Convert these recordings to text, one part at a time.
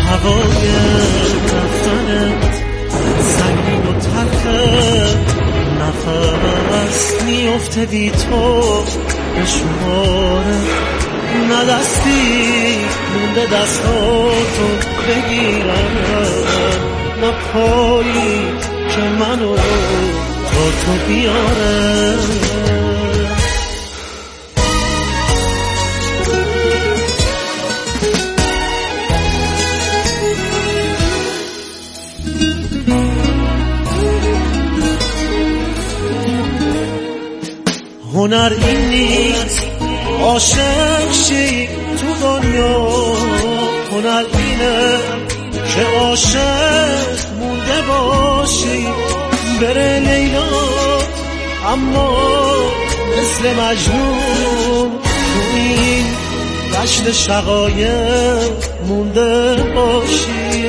هوای رفتنت سنگین و تلخه، نفس میفته بی تو به شماره، نه دستی مونده دستاتو بگیرم، نه پایی که منو تا تو بیاره. هنر این نیست عاشق شی تو دنیا، هنر اینه که عاشق مونده باشی. بره لیلا اما مثل مجنون تو این دشت شقایق مونده باشی.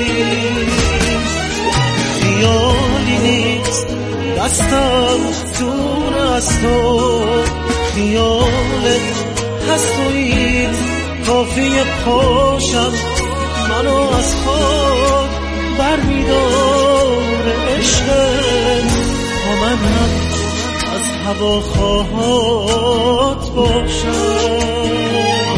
خیالی نیست دستم دور از تو، خیالت هست و این کافیه پاشم منو از خود برمیداره عشقت، تا من هم از هواخواهات باشم.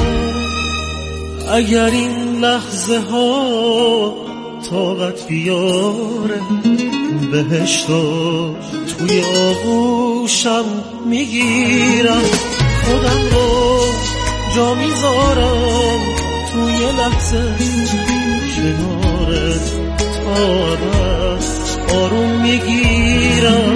اگر این لحظه ها طاقت بیاره، بهشتو توی آغوشم میگیرم، خودم رو جا میذارم توی لحظه کنارت، تا آروم میگیرم.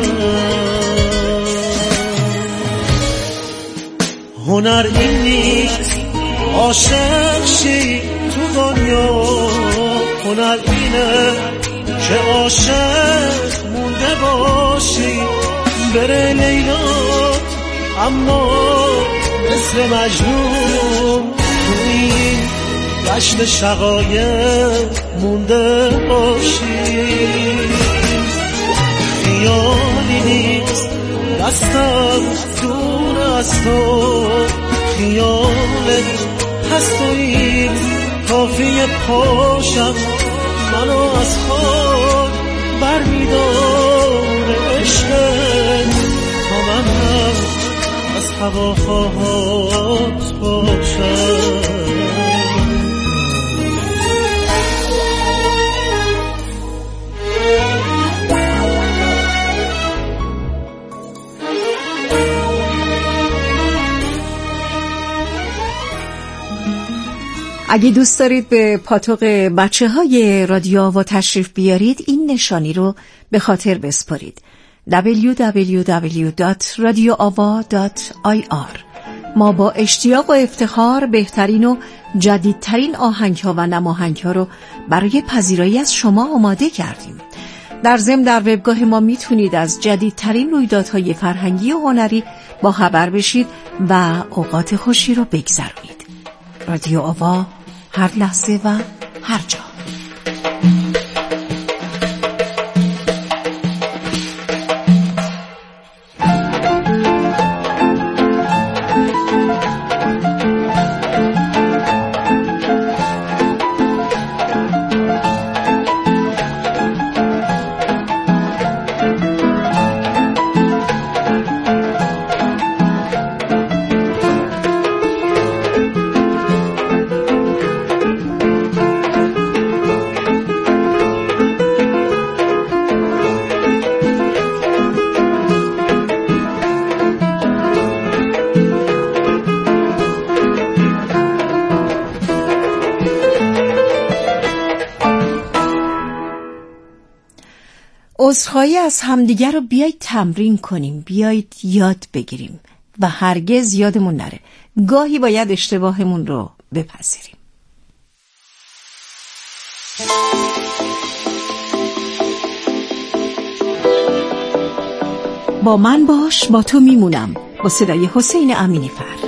هنر این نیست عاشق شی تو دنیا، هنر اینه که عاشق مونده باشی. بره لیلا اما مثل مجنون تو این دشت شقایق مونده باشی. خیالی نیست دستم دور از تو، خیالت هست و این کافیه پاشم منو از خود برمیداره عشقت، تا من هم از هواخواهات باشم. اگه دوست دارید به پاتوق بچه‌های رادیو آوا تشریف بیارید، این نشانی رو به خاطر بسپارید: www.radioava.ir. ما با اشتیاق و افتخار بهترین و جدیدترین آهنگ‌ها و نماهنگ‌ها رو برای پذیرایی از شما آماده کردیم. در ضمن در وبگاه ما میتونید از جدیدترین رویدادهای فرهنگی و هنری با خبر بشید و اوقات خوشی رو بگذرونید. رادیو آوا، هر لحظه و هر جا. عذرخواهی از همدیگر رو بیایید تمرین کنیم، بیایید یاد بگیریم و هرگز یادمون نره گاهی باید اشتباهمون رو بپذیریم. با من باش، با تو میمونم، با صدای حسین امینی فر.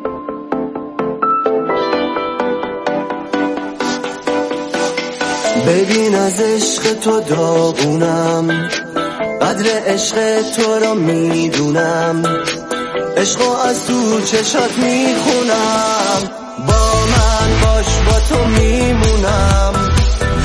ببین از عشق تو داغونم، قدر عشق تو را میدونم، عشقو از تو چشات میخونم. با من باش، با تو میمونم،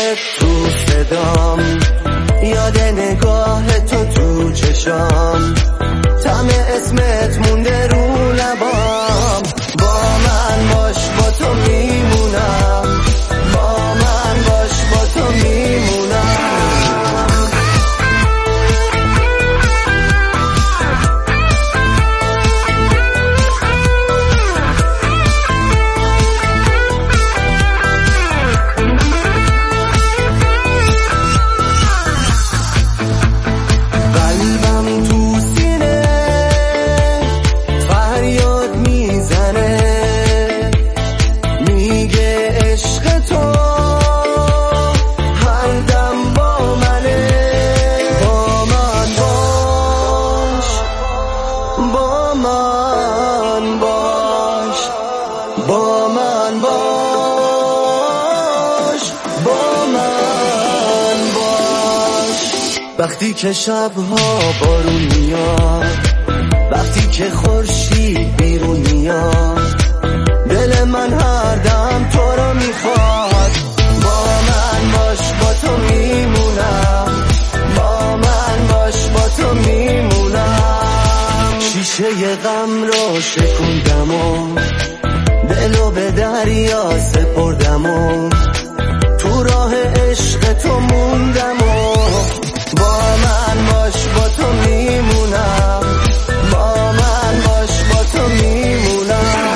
تو صدام، یاد نگاه تو چشام، طعم اسمت مونده رو لبام. با من باش با تو میمونم، با من باش با تو میمونم. وقتی که شبها بارون میاد، وقتی که خورشید بیرون میاد، دل من هر دم تو رو میخواد. با من باش با تو میمونم، با من باش با تو میمونم. شیشه غم رو شکوندم و دلو به دریا سپردم و تو راه عشق تو موندم و با من باش با تو میمونم، با من باش با تو میمونم.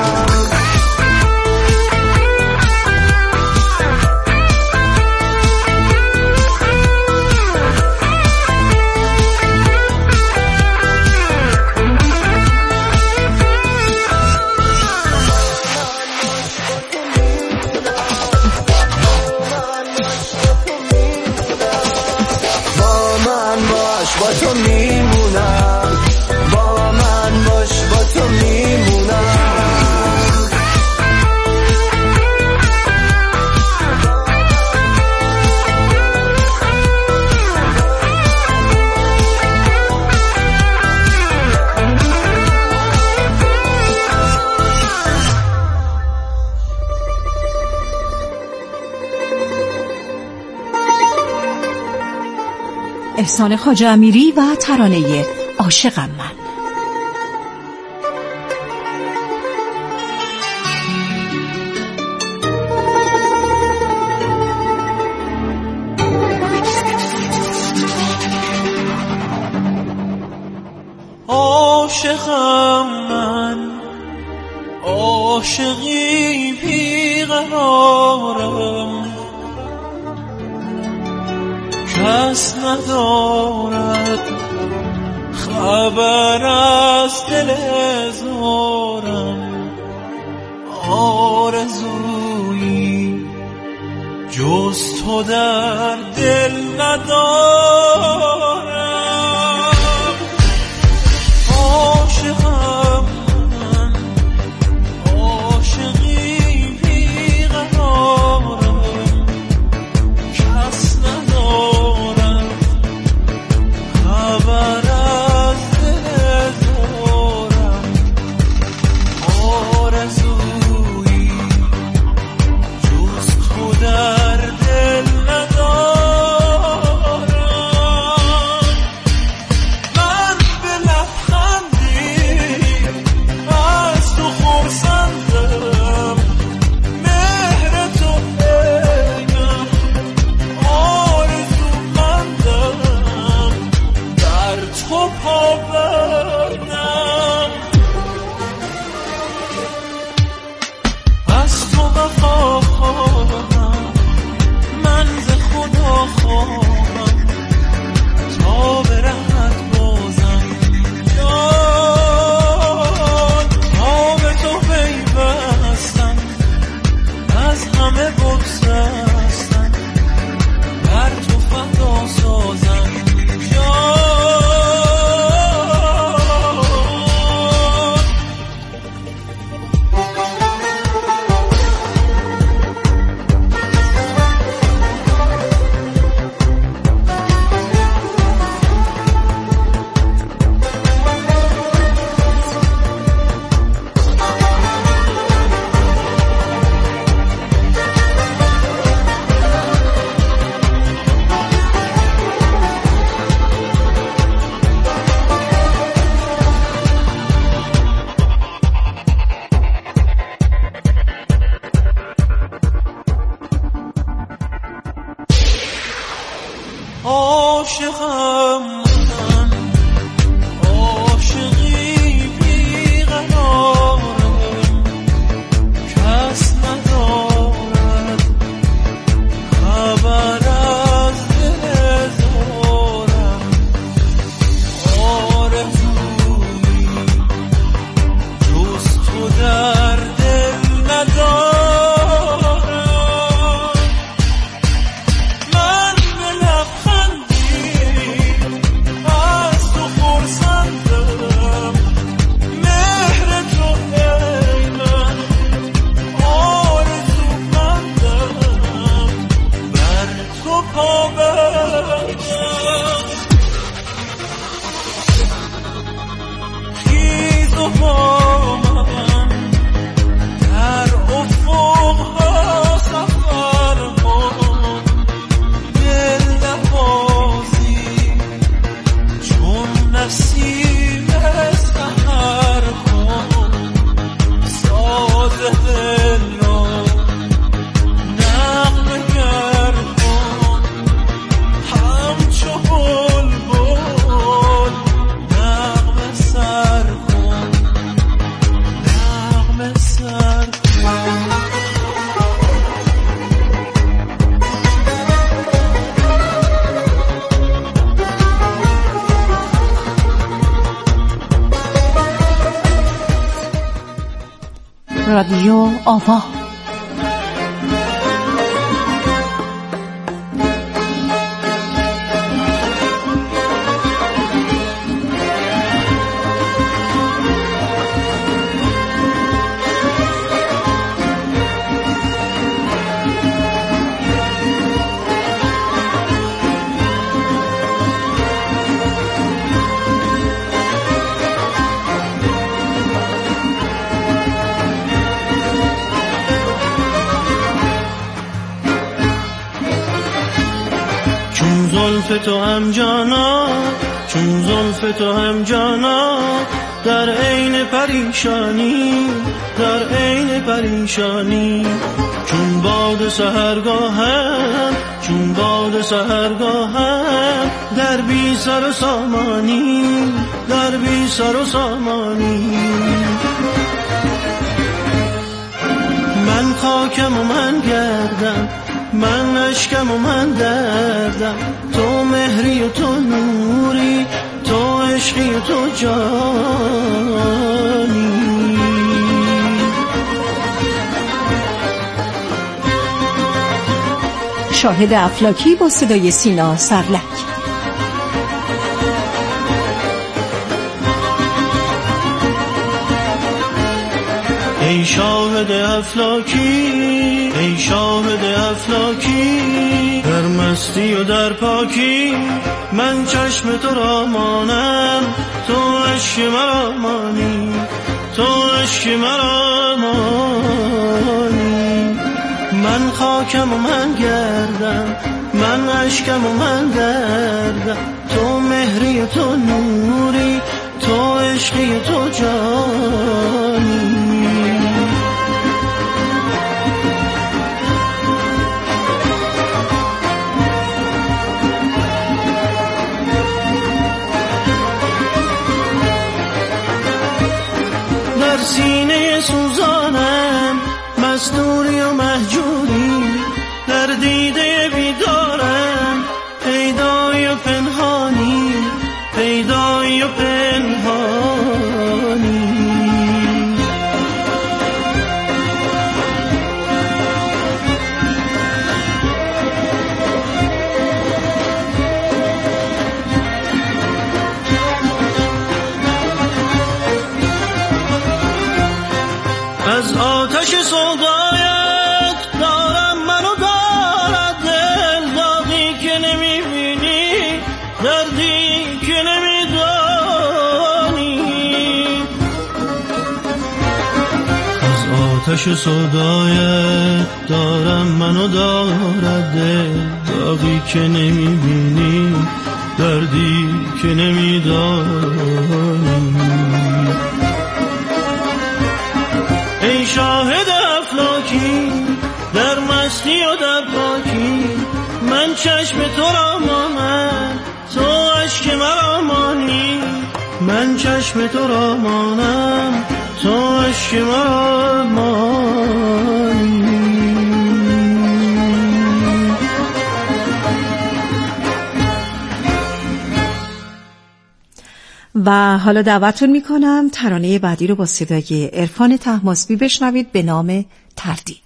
با تو میمونم، با من باش با تو میمونم. احسان خواجه امیری و ترانه عاشقم من. عاشقم من، عاشقی بی‌قرارم، کس ندارد خبر از دل زارم. آرزویی جز تو در دل ندارم. عاشقم من، عاشقی بی‌قرارم، کس ندارد خبر از دل زارم. آرزویی جز تو در دل ندارم. رادیو آوا. زلف تو هم جانا، چون زلف تو هم جانا، در عین پریشانی، در عین پریشانی، چون باد سحرگاهم، چون باد سحرگاهم، در بی سر و سامانی، در بی سر و سامانی. من خاکم و من گردم، من اشکم و من دردم، تو مهری و تو نوری، تو عشقی و تو جانی. شاهد افلاکی با صدای سینا سرلک. ای شاهد افلاکی، ای شاهد افلاکی، در مستی و در پاکی، من چشم تو را مانم، تو عشق مرا مانی، تو عشق مرا مانی. من خاکم و من گردم، من اشکم و من دردم، تو مهری و تو نوری، تو عشقی و تو جانی. در سینه سوزانم مستوری و مهجوری، در دیده بیدارم پیدایی و پنهانی، پیدایی و پنهانی. از آتش سودایت دارم منو دارد دل، داغی که نمیبینی، دردی که نمیدانی. از آتش سودایت دارم منو دارد دل، داغی که نمیبینی، دردی که نمیدانی. ای شاهد افلاکی، در مستی و در پاکی، من چشم تو را مانم، تو عشق مرا مانی، من چشم تو را مانم، تو عشق مرا مانی. و حالا دعوتتون میکنم ترانه بعدی رو با صدای عرفان طهماسبی بشنوید به نام تردید.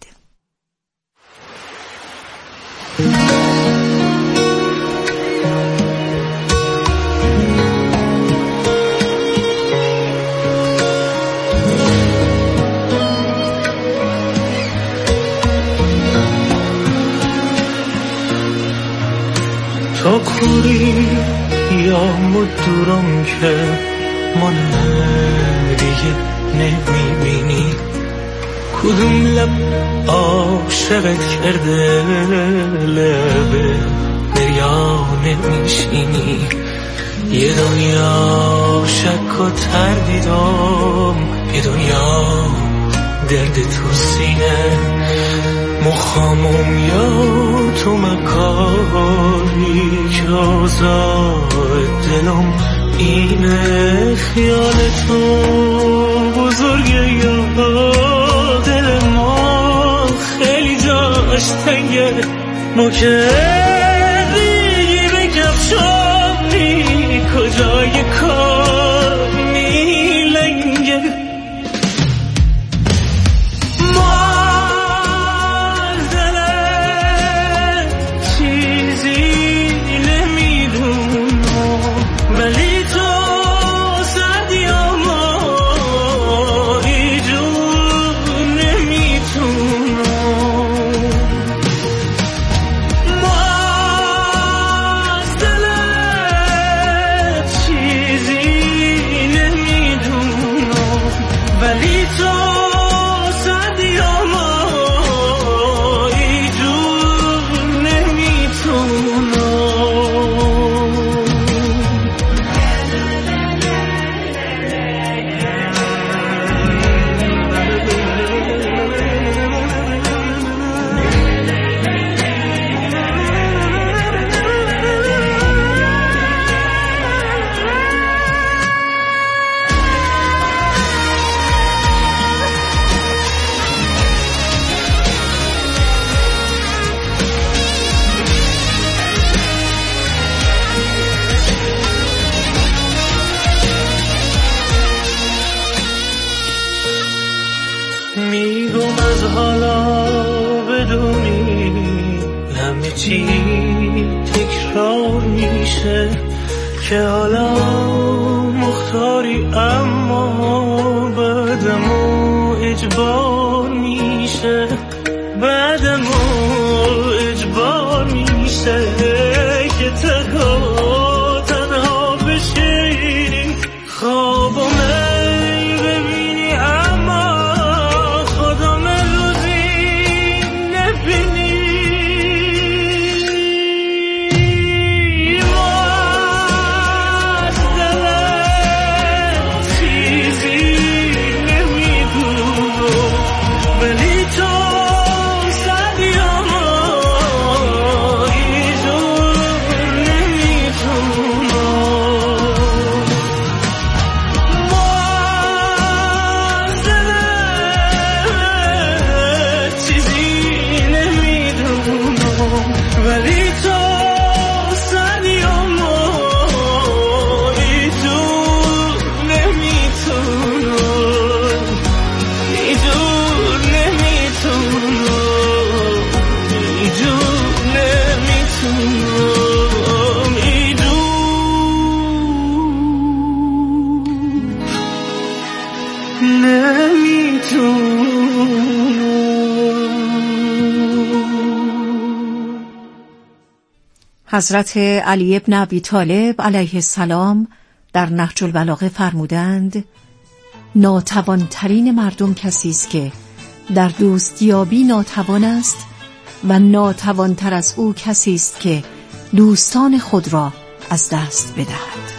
تو کوری یا مدورم که من دیگه نمیبینی، کدوم لب عاشقت کرده لبه دریا نمیشینی. یه دنیا شک و تردیدم، یه دنیا درد تو سینه، مخامم یا تو مکاری که آزاد دلم اینه. خیال تو بزرگه یا دل ما خیلی جاش تنگه، ما که دیگه کفشانی کجای کار میلنگه. از حالا بدونی همه چی تکرار میشه که حالا مختاری اما بعدمو اجبار میشه بعدمو اجبار میشه که تنها بشی خوابو ببینی اما خودم روزی نبینی حضرت علی ابن ابی طالب علیه السلام در نهج البلاغه فرمودند ناتوانترین مردم کسی است که در دوستیابی ناتوان است و ناتوانتر از او کسی است که دوستان خود را از دست بدهد.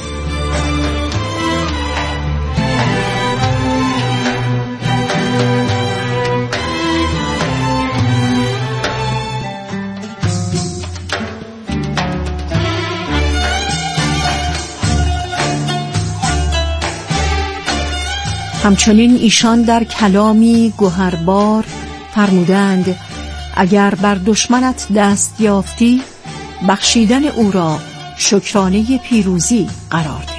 همچنین ایشان در کلامی گوهربار فرمودند اگر بر دشمنت دست یافتی بخشیدن او را شکرانه پیروزی قرار ده.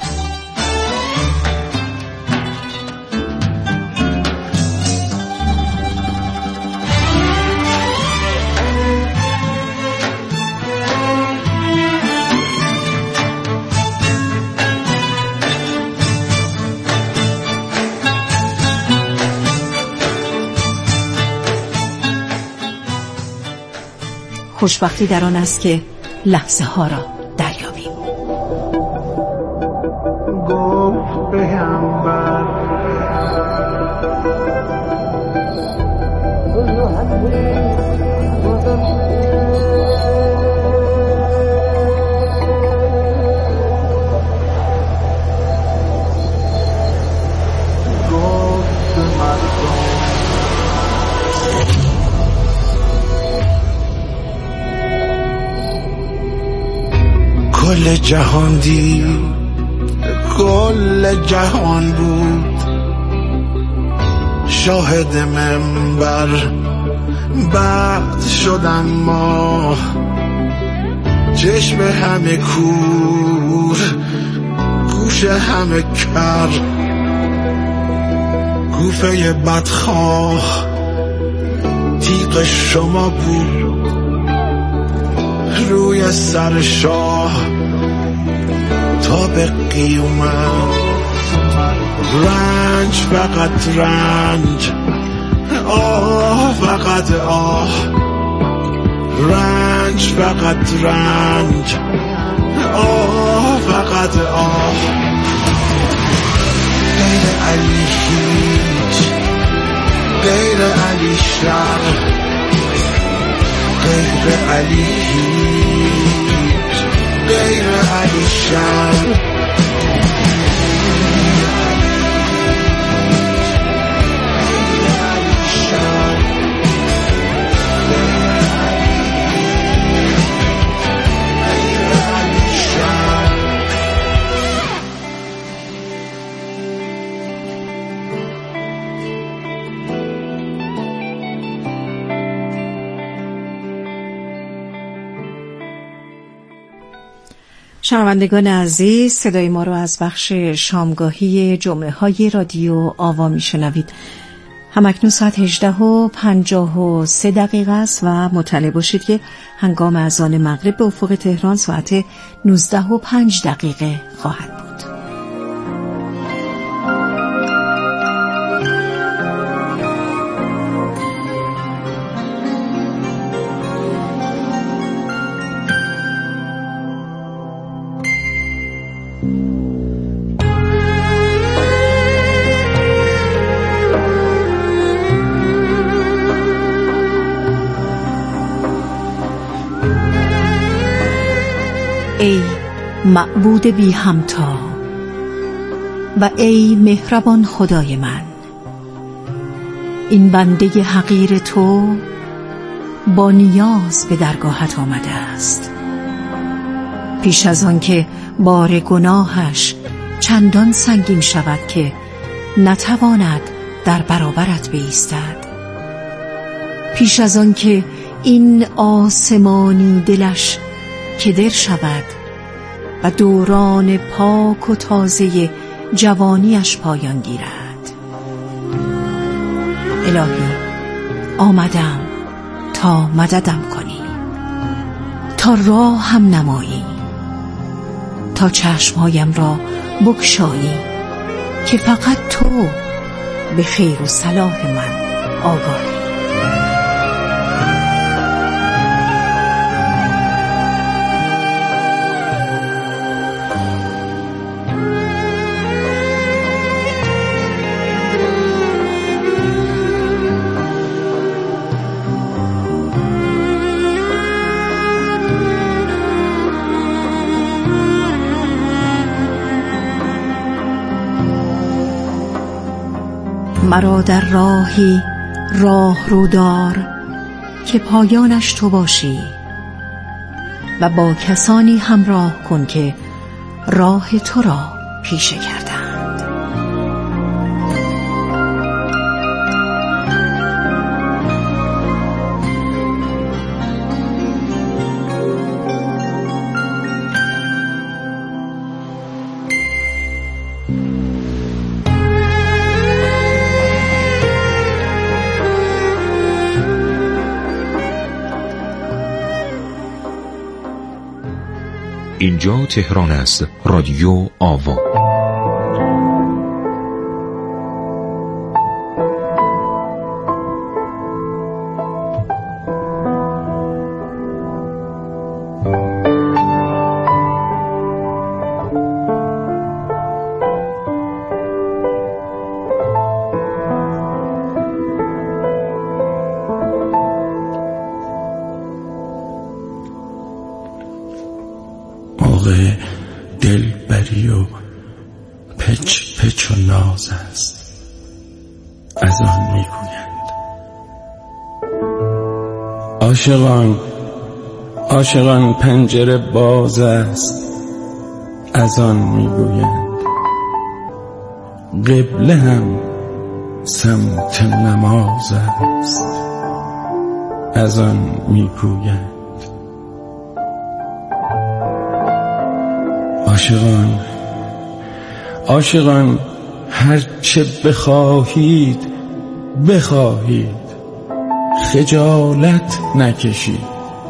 خوشبختی در آن است که لحظه ها را دریابیم. گفت پیامبر کل جهان دید کل جهان بود شاهد منبر بعد شدم ما چشم همه کور گوش همه کر کوفه بدخواه تیغ شما بود روی سر شاه تا به قیامت رنج فقط رنج آه فقط آه رنج فقط رنج آه فقط آه غیر علی هیچ غیر علی شر غیر علی هیچ غیر علی شر شنوندگان عزیز، صدای ما رو از بخش شامگاهی جمعه های رادیو آوا میشنوید. همکنون ساعت 18:53 است و مطلع باشید که هنگام اذان مغرب به افق تهران ساعت 19:05 خواهد بود. ای معبود بی همتا و ای مهربان خدای من، این بنده حقیر تو با نیاز به درگاهت آمده است. پیش از آن که بار گناهش چندان سنگین شود که نتواند در برابرت بایستد، پیش از آن که این آسمانی دلش کدر شود و دوران پاک و تازه جوانیش پایان گیرد. الهی آمدم تا مددم کنی، تا راهم نمایی، تا چشمهایم را بگشایی که فقط تو به خیر و صلاح من آگاهی. مرا در راهی راه رو دار که پایانش تو باشی و با کسانی همراه کن که راه تو را پیشه کردند. اینجا تهران است. رادیو آوا. دلبری و پچ پچ و ناز است، از آن میگویند. عاشقان پنجره باز است، از آن میگویند. قبله هم سمت نماز است، از آن میگویند. عاشقان هرچه بخواهید خجالت نکشید.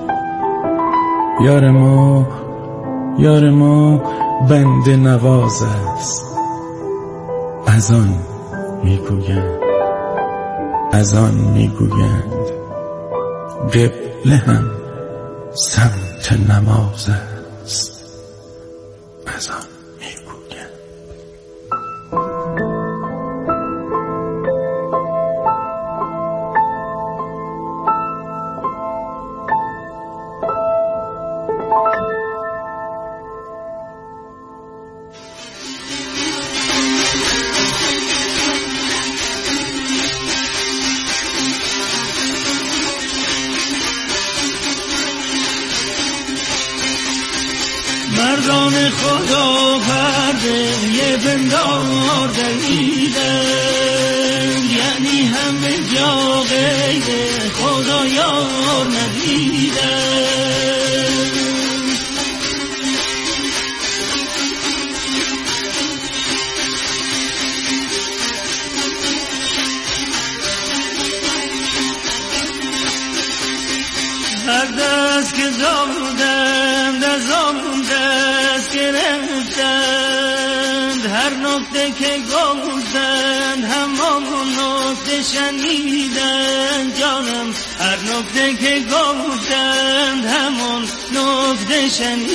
یار ما بنده نواز است، از آن میگویند. قبله هم سمت نماز است، از آن میگویند. مردان خدا پرده یه بندار دلیدن، یعنی همه جا غیر خدا یار ندیدن. نکته که گفتن همون نکته شنیدن جانم، هر نکته که گفتن همون نکته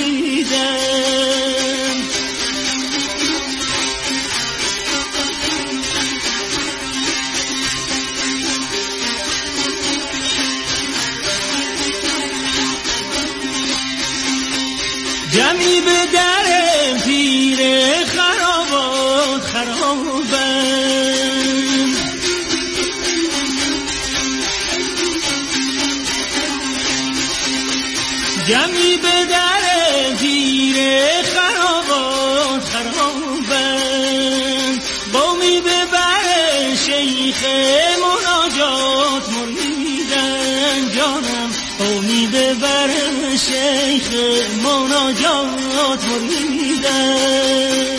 شنیدن. جمعی به در پیر خرابات خرابن، جمعی به در پیر خرابات خرابن، قومی به بر شیخ مناجات مریدن جانم، قومی به بر شیخ مناجات مریدن.